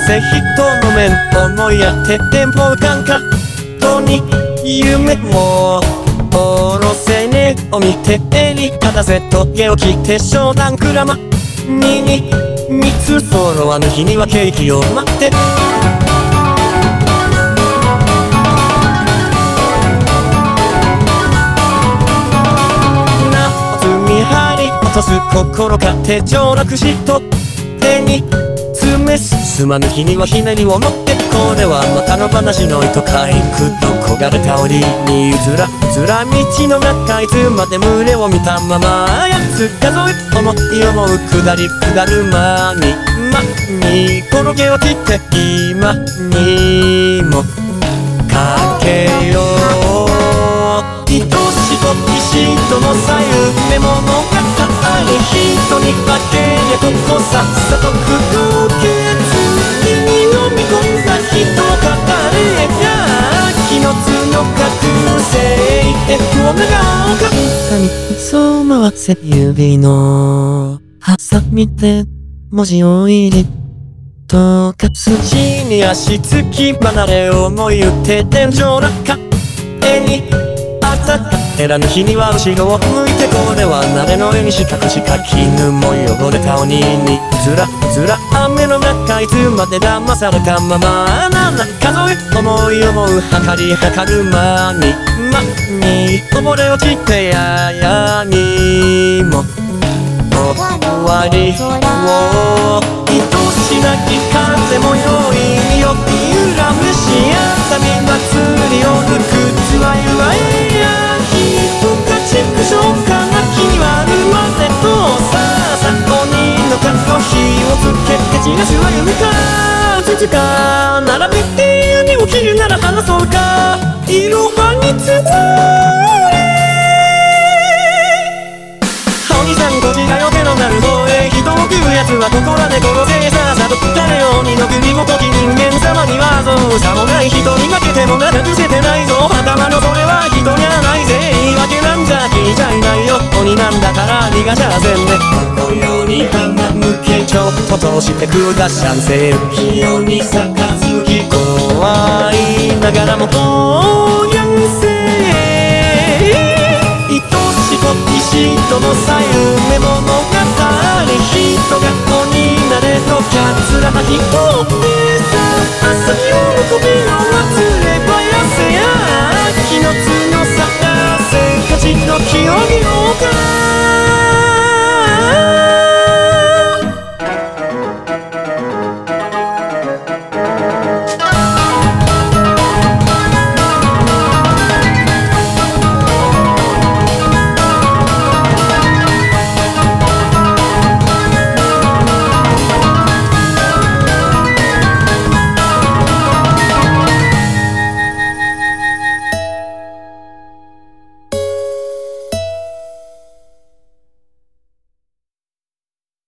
せ人の面思いやってても感覚に夢もおろせねを見て襟立たせトゲを切って湘南クラマに三つ揃わぬ日にはケーキを待って落とす心か手錠なくしと手に詰め進まぬ日にはひねりを持ってこれはまたの話の糸かいくと焦がれた折にずらずら道の中いつまで群れを見たままやつ数え思い思う下り下る間にに転げ落ちて今にもかけよう愛しと石との左右目物語人に化けれここさっさと口説けずに飲み込んだ人を語れや気の角覚醒 F を長岡髪そう回せ指のハサミで文字を入れとか筋に足つき離れ思い打って天井落下絵に当たった減らぬ日には後ろを向いてこれは慣れの絵に四角しか絹も汚れた鬼にずらずら雨の中いつまで騙されたままなんだ数え思い思う測り測る間にに溺れ落ちてややにも終わりを愛しなき風もよいよびゆらむしあさみ祭りを抜くつわいわいや人がチクションかな気にはるまでとさあさ鬼の格好火をつけてチラシは夢か土か並べて闇を切るなら話そうかいろはにつつ鬼さんこちらよけのなる方へ人を食うやつはここらで殺せさっさと食ったれ鬼の首元き人間様にはそうさもない人に負けてもなくせてないぞ頭のそれは人じゃないぜ言い訳なんじゃ聞いちゃいないよ鬼なんだから逃がしゃせんねこよに花向けちょっと通してくだしゃんせ清に杯怖いながらもこうやんせ石との左右目物語人が鬼になれとキャツラな人でさ朝喜びを忘れ